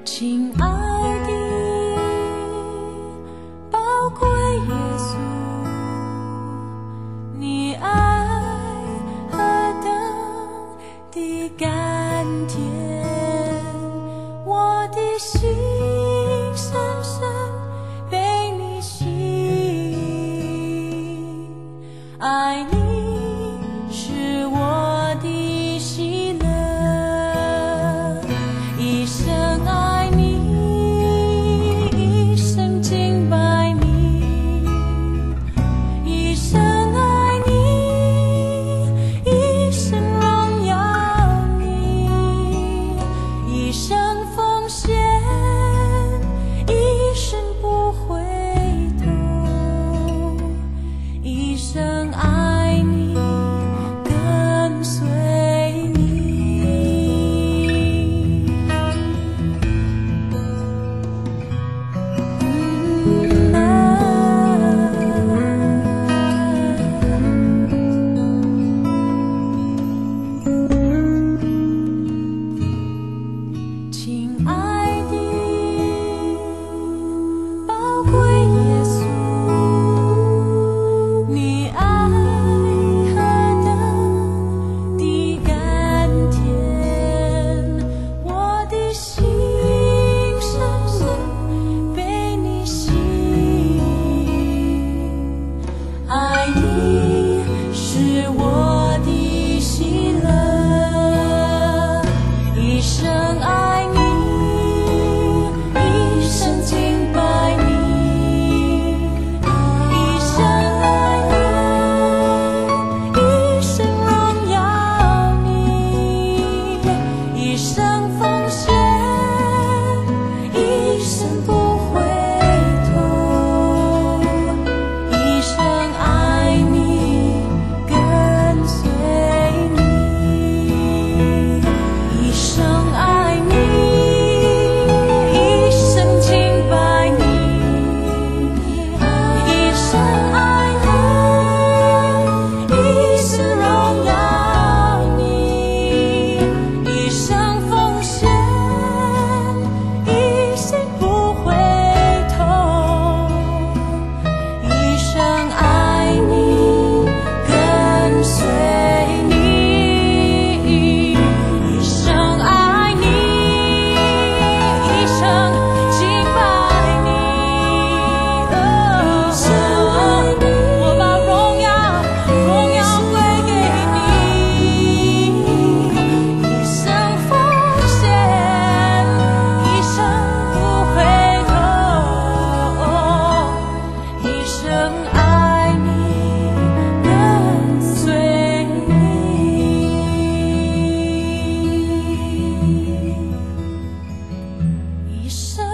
亲爱的宝贵耶稣，你爱何等的甘甜，我的心深深被你吸引，爱你是我的喜乐，一生爱你，一生敬拜你，一生爱你，一生荣耀你，一生奉献，一生不回头，一生爱你，跟随你。亲爱的宝贵耶稣，你爱何等的甘甜，我的心深深被你吸引，爱你是我的喜乐，一生爱你，一生敬拜你，一生爱你，一生荣耀你，一生奉献，一生不回头，一生爱你，跟随你，一生爱你，一生敬拜你，一生爱你，一生荣耀你，一生奉献，一生不回头，一生爱你，跟随你，一生爱你，一生敬拜你，我把荣耀归给你，一生奉献，一生不回头，一生爱你，跟随你。一生